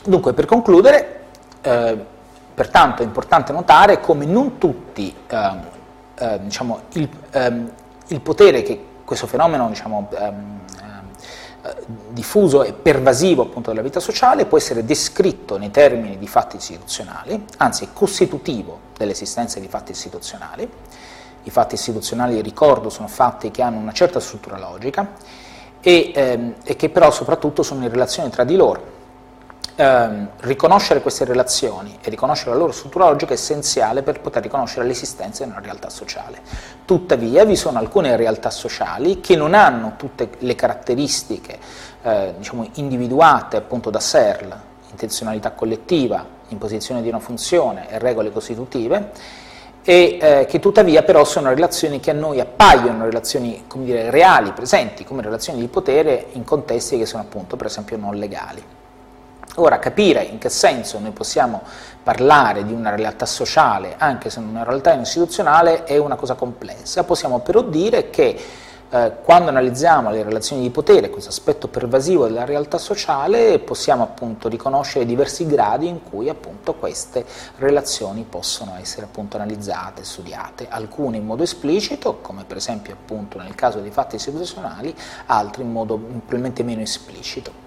Dunque, per concludere, pertanto è importante notare come non tutti diciamo, il potere che questo fenomeno diciamo, diffuso e pervasivo appunto della vita sociale può essere descritto nei termini di fatti istituzionali, anzi è costitutivo dell'esistenza di fatti istituzionali. I fatti istituzionali, ricordo, sono fatti che hanno una certa struttura logica e che però soprattutto sono in relazione tra di loro. Riconoscere queste relazioni e riconoscere la loro struttura logica è essenziale per poter riconoscere l'esistenza di una realtà sociale. Tuttavia vi sono alcune realtà sociali che non hanno tutte le caratteristiche diciamo, individuate appunto da Searle, intenzionalità collettiva, imposizione di una funzione e regole costitutive, e che tuttavia però sono relazioni che a noi appaiono relazioni, come dire, reali, presenti, come relazioni di potere in contesti che sono appunto per esempio non legali. Ora, capire in che senso noi possiamo parlare di una realtà sociale, anche se non una realtà istituzionale, è una cosa complessa. Possiamo però dire che quando analizziamo le relazioni di potere, questo aspetto pervasivo della realtà sociale, possiamo appunto riconoscere diversi gradi in cui appunto queste relazioni possono essere appunto analizzate, studiate, alcune in modo esplicito, come per esempio appunto nel caso dei fatti istituzionali, altre in modo probabilmente meno esplicito.